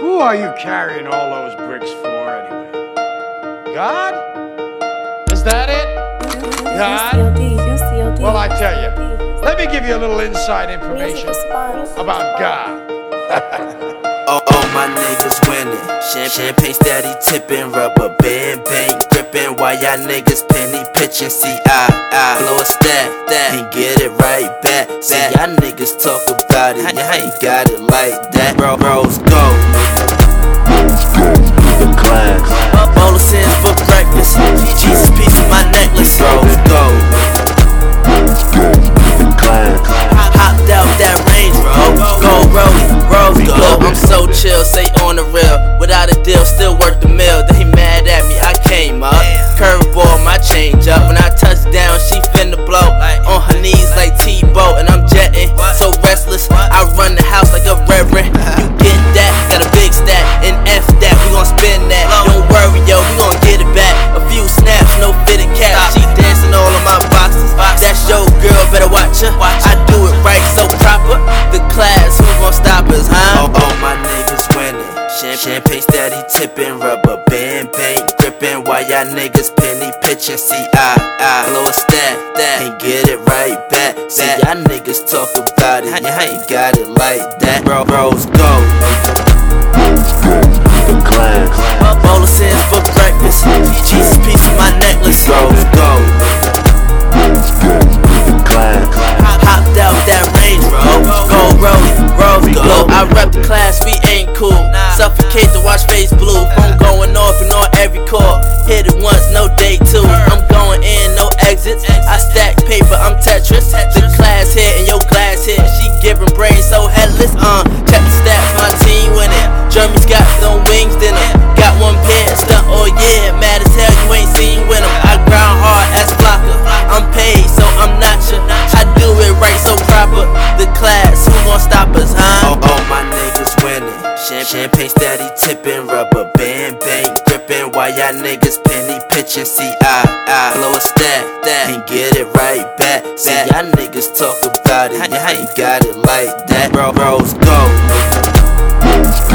Who are you carrying all those bricks for anyway? God? Is that it? God? Well, I tell you, let me give you a little inside information about God. Oh, my niggas winning. Champagne steady tipping, rubber band bank gripping. While y'all niggas penny pitching. See, I blow a stat and get it right back. See, y'all niggas talk about it, you ain't got it like that. Bros go. The class. Bowl of sins for breakfast. Jesus piece of my necklace. Bros go. The class. Hopped out that Range Rover. Go rollie, bros go. I'm so chill, say on the real. Without a deal, still worth the meal. They mad at me, I came up. Curveball, my change up. When I touch down, she finna blow. On her knees like Tebow, and I'm jetting. So restless, I run the house like a reverend. You get that? Got a big stack, and F that, we gon' spin that. Don't worry, yo, we gon' get it back. A few snaps, no fitted cap. She dancing all of my boxes. That's your girl, better watch her. I do it right, so proper. The class, who gon' stop us, huh? Oh, my niggas winning. Champagne steady tipping, rubber band bank gripping. While y'all niggas penny pitching. See, I blow a stat and get it right back. See, y'all niggas talk about it, you ain't got it like that. Bros go. The class. Bowl of sins for breakfast. Jesus piece of my necklace. Bros go. The class. Hopped out that Range Rover. Go rollie, bros go. I rep the class, we ain't cool. Suffocate to watch face blue. Phone going off and on every call. Hit it once, no day two. I'm going in, no exits. I stack paper, I'm Tetris. The class here and your glass here. She giving brains so headless. Check the stats, my team winning. Jeremy's got no wings in him. Got one pair, stunt all year. Mad as hell, you ain't seen with him. I grind hard as blocker. I'm paid, so I'm not sure. I do it right, so proper. The class, who gon' stop us, huh? Oh, my niggas winning. Champagne steady tipping, rubber band bank gripping. While y'all niggas penny pitching. See, I blow a stat and get it right back. See, y'all niggas talk about it, you ain't got it like that. Bros go.